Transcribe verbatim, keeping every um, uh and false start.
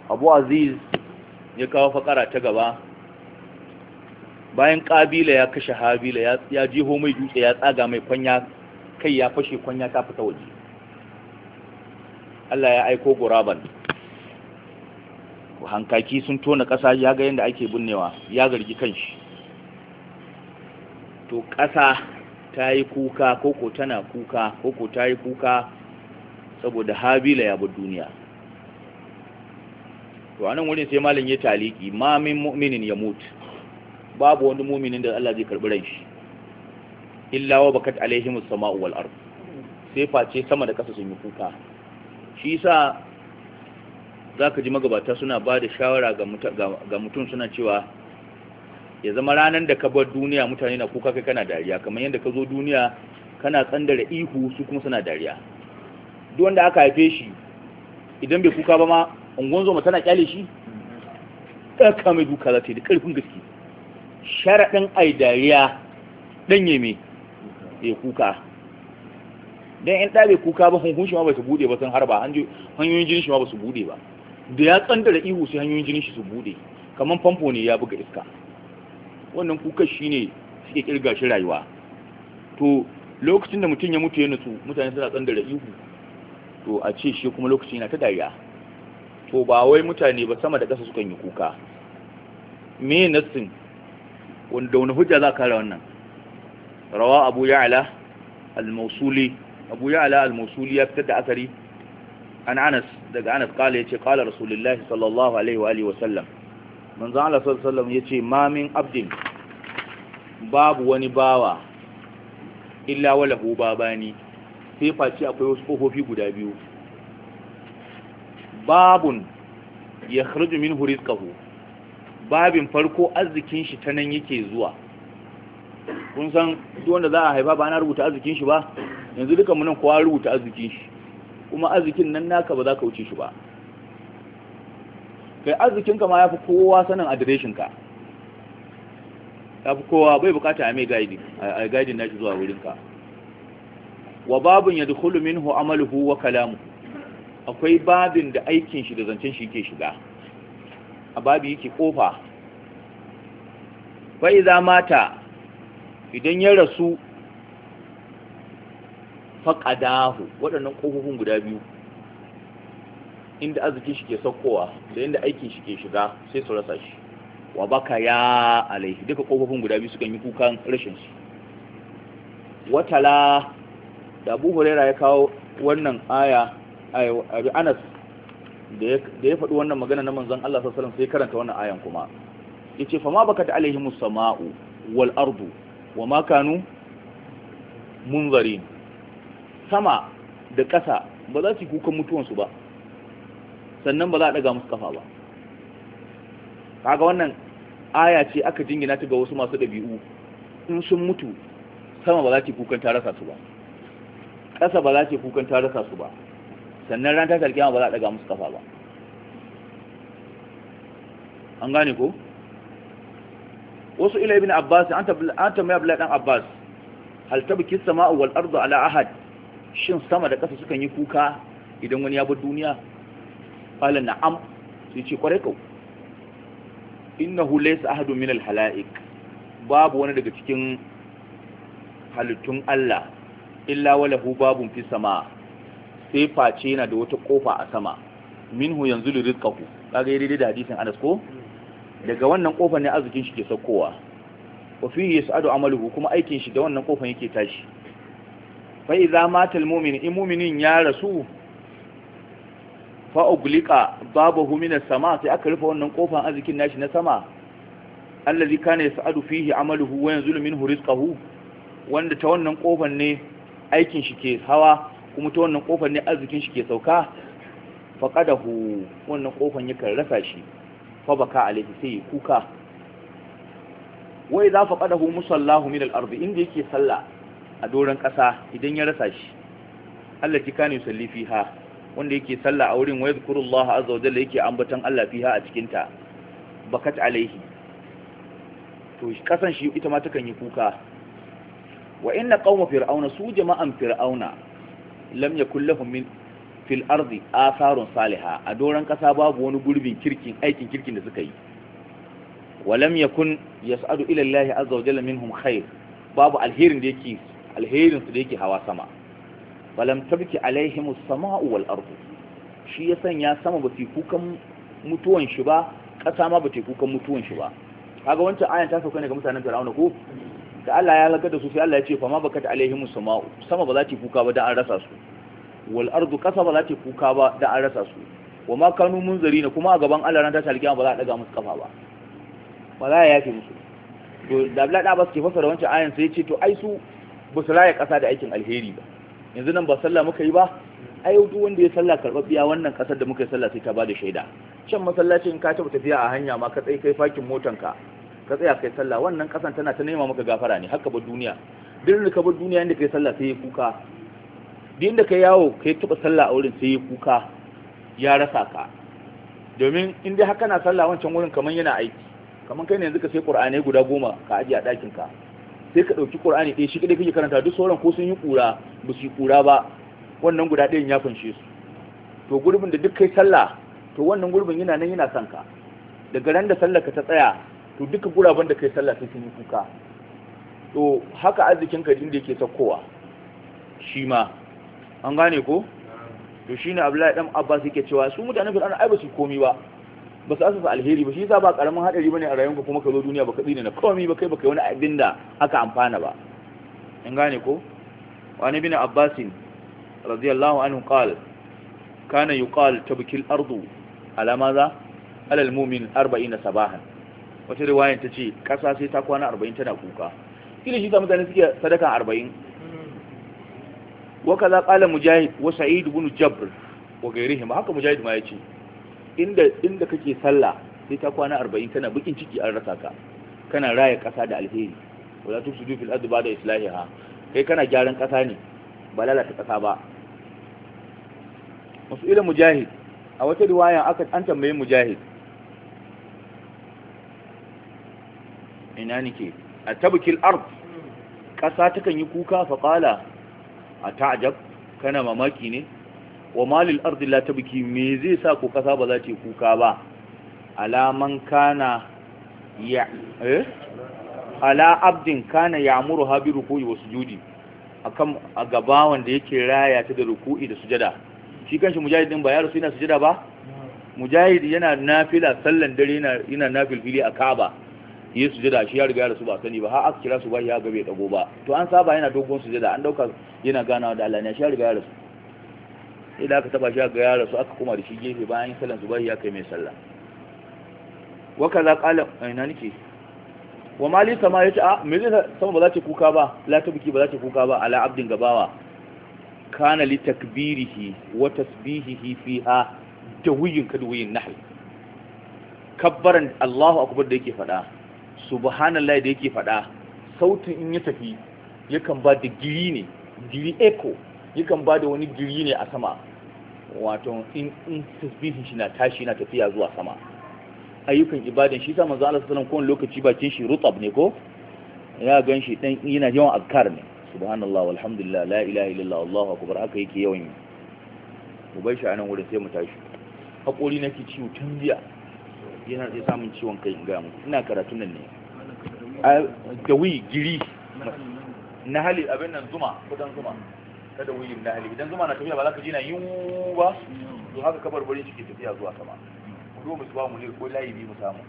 Abu Aziz ya kawo fakara ta gaba. Bayan Kabila ya kashe Habila, ya, ya jiho mai dutse ya tsaga mai kwanya, kai ya fashe kwanya ta fita waje. Allah ya aiko guraban. Hankaki sun tona ƙasa, ya ga yadda ake binnewa, ya zargi kanshi. To ƙasa ta yi kuka, koko tana kuka, koko ta yi kuka saboda Habila ya bar duniya. To anan wurin sai malam ya taliki, ma min mu'minin ya mutu, babu wani mu'minin da Allah zai karbi ran shi, illa wa bakat alaihimus sama'u wal ard, sai face sama da ƙasa sun yi kuka. Shi yasa zaka ji magabata suna ba da shawara ga mutum, suna cewa ya zama ranar da ka bar duniya mutane na kuka kai kana dariya, kamar yadda ka zo duniya kana tsandara ihu su kuma suna dariya. Duk wanda aka haife shi idan bai kuka ba ma ungon zo tana kyale shi, ɗaka mai duka za ta yi da ƙarfin gaske. Sharaɗin ai dariya ɗanye mai ya kuka, don yan ɗabe kuka ba hunhun shi ma ba su buɗe ba sun harba, hanyoyin jinin shi ma ba su buɗe ba, da ya tsandara ihu sai hanyoyin jinin shi su buɗe, kamar famfo ne ya buga iska. Wannan kuka shi ne suke kirga shi rayuwa. To lokacin da mutum ya mutu ya nutsu, mutane suna tsandara ihu, to a ce shi kuma lokacin yana ta dariya. To ba wai mutane ba, sama da ƙasa sukan yi kuka. Me nassin wanda wani hujja za ka kare wannan? Rawa Abu Ya'la al-Mawsuli, Abu Ya'la al-Mawsuli ya fitar da asari an Anas, daga Anas kala yace qala Rasulullahi sallallahu alaihi wa alihi wa sallam, manzo Allah sallallahu alaihi wasallam yace ma min abdin, babu wani bawa, illa walahu babani, sai face akwai wasu kofofi guda biyu. Babun ya kharju minhu rizqahu, babin farko arzikin shi ta nan yake zuwa. Kun san duk wanda za a haifa ba ana rubuta arzikin shi ba, yanzu duka mu nan kowa rubuta arzikin shi, kuma arzikin nan naka ba za ka wuce shi ba. Kai arzikinka ma ya fi kowa sanin adireshinka, ya fi kowa, bai bukata a mai gaidi, a gaidin nashi zuwa wurinka. Wa babun ya dukulu minhu amaluhu wa kalamu, akwai babin da aikin shi da zancen shi ke shiga, a babi yake kofa. Fa iza mata, idan ya rasu, faqadahu, waɗannan kofofin guda biyu, inda arzikin shi ke saukowa da inda aikin shi ke shiga, sai su rasa shi. Wa baka ya alaihi, duka kofofin guda biyu sukan yi kukan rashin shi. Watala, da Abu Huraira ya kawo wannan aya, Abi Anas da ya faɗi wannan magana na manzon Allah sallallahu alaihi wasallam, sai karanta wannan ayan kuma yace fa ma bakat alaihimus sama'u wal ardu wa ma kanu munzarin. Sama da ƙasa ba za su yi kukan mutuwansu ba, sannan ba za a ɗaga musu kafa ba. Kaga wannan aya ce aka jingina ta ga wasu masu ɗabi'u, in sun mutu sama ba za ta yi kukan ta rasa su ba, ƙasa ba za ta yi kukan ta rasa su ba, sannan ran ta alkiyama ba za a ɗaga musu kafa ba. An gane ko? Wasu ila ibn Abbas, an tambayi Abdullahi dan Abbas, hal tabki as-sama'u wal ardu ala ahad, shin sama da ƙasa sukan yi kuka idan wani ya bar duniya? Qala na'am, sai ce kwarai kau. Innahu laysa ahadun min al-hala'iq, babu wani daga cikin halittun Allah, illa walahu babun fi sama, sai face yana da wata kofa a sama, minhu yanzulu rizqahu. Kaga yayi da hadisin Anas ko? Daga wannan kofar ne arzikin shi ke saukowa. Wa fihi yas'adu amaluhu, kuma aikin shi da wannan kofar yake tashi. Fa idza mata al-mu'min, in mu'minin ya rasu, fa ugliqa babahu min as-sama, sai aka rufe wannan kofar arzikin nashi na sama, allazi kana yas'adu fihi amaluhu wa yanzulu minhu rizqahu, wanda ta wannan kofar ne aikin shi ke hawa, kuma ta wannan kofar ne arzikin shi ke sauka. Faqadahu, wannan kofar yakan rasa shi, fa baka alaihi, sai kuka. wa idza faqadahu musallahu min al-ardi, inda yake sallah a doran kasa idan ya rasa shi, allati kana yusalli fiha, wanda yake sallah a wurin, wa yadhkurullaha azza wa jalla, yake ambatan Allah fiha a cikin ta, bakat alaihi, to kasan shi ita ma takan yi kuka. Wa inna qauma fir'auna, su jama'an fir'auna, lam yakul lahum min fil ardi atharun salihah a doran kasa babu wani gurbin kirkin aikin kirkin da suka yi walam yakun yas'adu ila Allah azza wa jalla minhum khair babu alherin da yake alherin su da yake hawa sama walam tabki alaihim as-sama'u wal ardu shi ya sanya sama ba su kukan mutuwan shi ba kasa ma ba ta kukan mutuwan shi ba kaga wancan ayan ta sauka ne ga mutanen Fir'auna ko da Allah ya halaka da su sai Allah ya ce fa ma bakat alaihim as-sama'u sama ba za ta kuka ba dan an rasa su wal ardu kasa ba za ta kuka ba dan an rasa su wa ma kanu munzarina kuma a gaban Allah ran ta talkiya ba za a daga musu kafa ba ba za ya yafe musu to da Abdullahi da Abbas ke fasara wancan ayan sai ya ce to ai su ba su raya kasa da aikin alheri ba yanzu nan ba sallah muka yi ba ai duk wanda ya sallah karbabbiya wannan kasar da muka yi sallah sai ta bada shaida can masallacin ka taba tafiya a hanya ma ka tsaye kai fakin motanka ka tsaya kai sallah wannan kasan tana ta nema maka gafara ne haka ba duniya duk da ka bar duniya inda kai sallah sai ya kuka duk inda kai yawo kai taba sallah a wurin sai ya kuka ya rasa ka domin in dai haka na sallah wancan wurin kaman yana aiki kaman kai ne yanzu ka sai qur'ani guda goma ka aje a dakin ka sai ka dauki qur'ani ɗaya shi kadai kake karanta duk sauran ko sun yi kura ba su yi kura ba wannan guda ɗayan ya fanshe su to gurbin da duk kai sallah to wannan gurbin yana nan yana son ka daga ran da sallar ka ta tsaya to duka guraben da kai sallah sai sun yi kuka to haka arzikin ka din da yake saukowa shi ma an gane ko to shine Abdullahi dan Abbas yake cewa su mutanen Fir'auna ai ba su komi ba ba su asasa alheri ba shi yasa ba karamin hadari bane a rayuwarka kuma ka zo duniya baka tsine na komi ba kai baka yi wani abin da aka amfana ba an gane ko wani bin Abbas radiyallahu anhu qala kana yuqal tabkil ardu ala maza ala almu'min arba'ina sabahan wata riwayar ta ce kasa sai ta kwana arba'in tana kuka kila shi ta mutane suke sadaka arba'in wa kaza qala mujahid wa sa'id ibn jabr wa gairihim haka mujahid ma yace inda inda kake sallah sai ta kwana arba'in kana bikin ciki an rasa ka kana raya kasa da alheri wala tufsidu fil ardi ba'da islahiha kai kana gyaran kasa ne ba lalata kasa ba musulun mujahid a wata riwaya aka an tambaye mujahid ina nike a tabkil ard kasa takan yi kuka fa qala a ta'jab kana mamaki ne wa malil ardi la tabki me zai sa ku kasa ba za ta yi kuka ba alaman kana ya eh ala abdin kana ya'muru habi ruku'i wa sujudi akan a gaba wanda yake raya ta da ruku'i da sujada shi kanshi mujahid din ba ya rasu yana sujada ba mujahid yana nafila sallan dare yana yana nafil fili a Kaaba yi sujada shi ya riga ya rasu ba sani ba har aka kira su ba ya ga bai dago ba to an saba yana dogon sujada an dauka yana ganawa da Allah ne shi ya riga ya rasu idan aka taba shi ga ya rasu aka kuma da shi gefe bayan sallan subahi ya kai mai sallah wa kaza qala ina nake wa mali sama yace a me zai sama ba za ta kuka ba la tabki ba za ta kuka ba ala abdin gabawa kana li takbirihi wa tasbihihi fiha tawiyin kadwiyin nahl kabbaran Allahu akbar da yake fada subhanallahi da yake fada sautin in ya tafi yakan ba da giri ne giri echo yakan ba da wani giri ne a sama wato in in tasbihin shi na tashi na tafiya zuwa sama ayyukan ibadan shi sa manzo Allah sallallahu alaihi wasallam kowane lokaci bakin shi rutab ne ko ya ganshi dan yana yawan azkar ne subhanallah walhamdulillah la ilaha illallah allahu akbar haka yake yawan yi mu bai shi anan wurin sai mu tashi hakori nake ciwo tun biya yana sai samun ciwon kai in ga mu ina karatu nan ne da wi giri na hali abin nan zuma kudan zuma kada wuyin na hali idan zuma na tafiya ba za ka ji na yin ba to haka kabar bari shi ke tafiya zuwa sama ku zo mu ba mu ne ko layi bi mu samu